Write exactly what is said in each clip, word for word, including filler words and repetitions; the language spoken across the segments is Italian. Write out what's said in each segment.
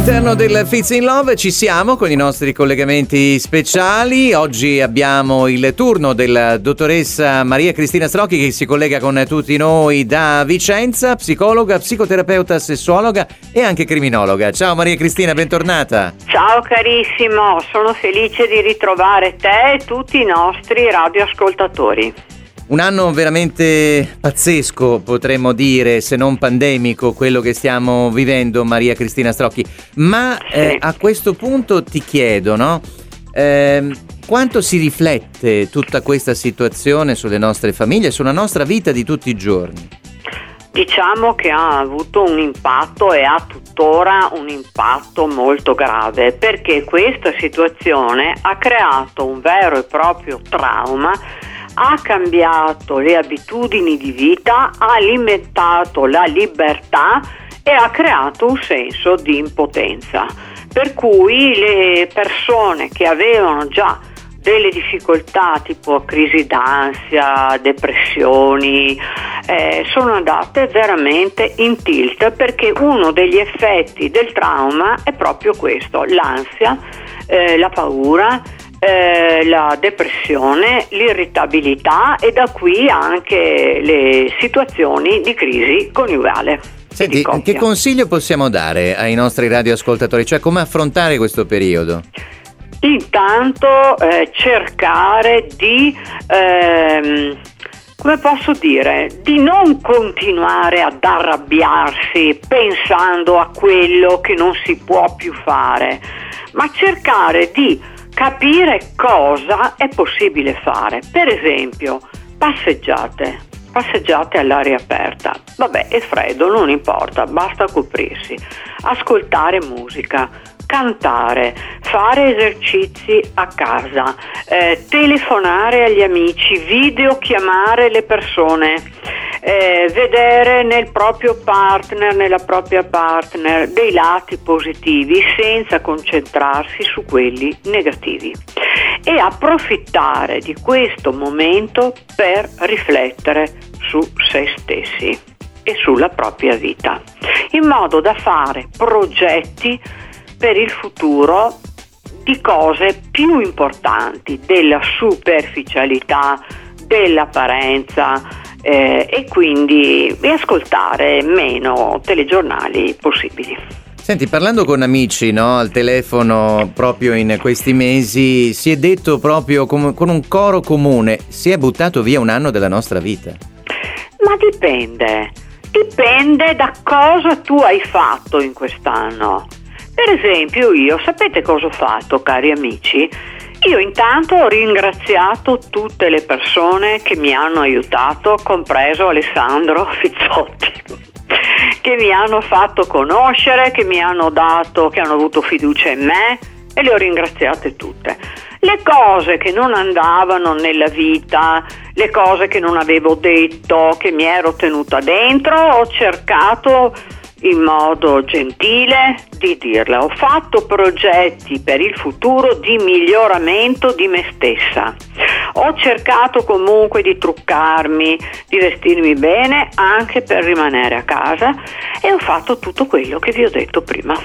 All'interno del Fits in Love ci siamo con i nostri collegamenti speciali. Oggi abbiamo il turno della dottoressa Maria Cristina Strocchi che si collega con tutti noi da Vicenza, psicologa, psicoterapeuta, sessuologa e anche criminologa. Ciao Maria Cristina, bentornata. Ciao carissimo, sono felice di ritrovare te e tutti i nostri radioascoltatori. Un anno veramente pazzesco, potremmo dire, se non pandemico, quello che stiamo vivendo, Maria Cristina Strocchi. Ma sì. eh, a questo punto ti chiedo, no? Eh, quanto si riflette tutta questa situazione sulle nostre famiglie, sulla nostra vita di tutti i giorni? Diciamo che ha avuto un impatto e ha tuttora un impatto molto grave, perché questa situazione ha creato un vero e proprio trauma, ha cambiato le abitudini di vita, ha alimentato la libertà e ha creato un senso di impotenza. Per cui le persone che avevano già delle difficoltà tipo crisi d'ansia, depressioni, eh, sono andate veramente in tilt, perché uno degli effetti del trauma è proprio questo, l'ansia, eh, la paura, Eh, la depressione, l'irritabilità e da qui anche le situazioni di crisi coniugale. Senti, che consiglio possiamo dare ai nostri radioascoltatori? Cioè, come affrontare questo periodo? Intanto eh, cercare di ehm, come posso dire, di non continuare ad arrabbiarsi pensando a quello che non si può più fare, ma cercare di capire cosa è possibile fare. Per esempio, passeggiate, passeggiate all'aria aperta. Vabbè, è freddo, non importa, basta coprirsi. Ascoltare musica, cantare, fare esercizi a casa, eh, telefonare agli amici, videochiamare le persone, eh, vedere nel proprio partner, nella propria partner dei lati positivi senza concentrarsi su quelli negativi e approfittare di questo momento per riflettere su se stessi e sulla propria vita, in modo da fare progetti per il futuro di cose più importanti della superficialità, dell'apparenza, eh, e quindi ascoltare meno telegiornali possibili. Senti, parlando con amici, no, al telefono proprio in questi mesi, si è detto proprio com- con un coro comune, si è buttato via un anno della nostra vita. Ma dipende, dipende da cosa tu hai fatto in quest'anno. Per esempio io, sapete cosa ho fatto, cari amici? Io intanto ho ringraziato tutte le persone che mi hanno aiutato, compreso Alessandro Fizzotti, che mi hanno fatto conoscere, che mi hanno dato, che hanno avuto fiducia in me, e le ho ringraziate tutte. Le cose che non andavano nella vita, le cose che non avevo detto, che mi ero tenuta dentro, ho cercato in modo gentile di dirla. Ho fatto progetti per il futuro di miglioramento di me stessa. Ho cercato comunque di truccarmi, di vestirmi bene anche per rimanere a casa, e ho fatto tutto quello che vi ho detto prima.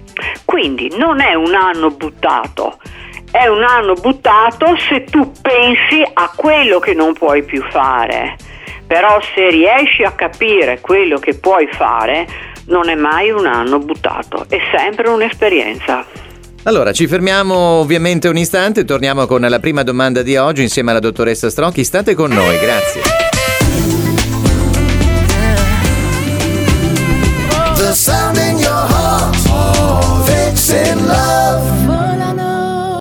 Quindi non è un anno buttato, è un anno buttato se tu pensi a quello che non puoi più fare. Però se riesci a capire quello che puoi fare, non è mai un anno buttato, è sempre un'esperienza. Allora, ci fermiamo ovviamente un istante, torniamo con la prima domanda di oggi insieme alla dottoressa Strocchi. State con noi, grazie.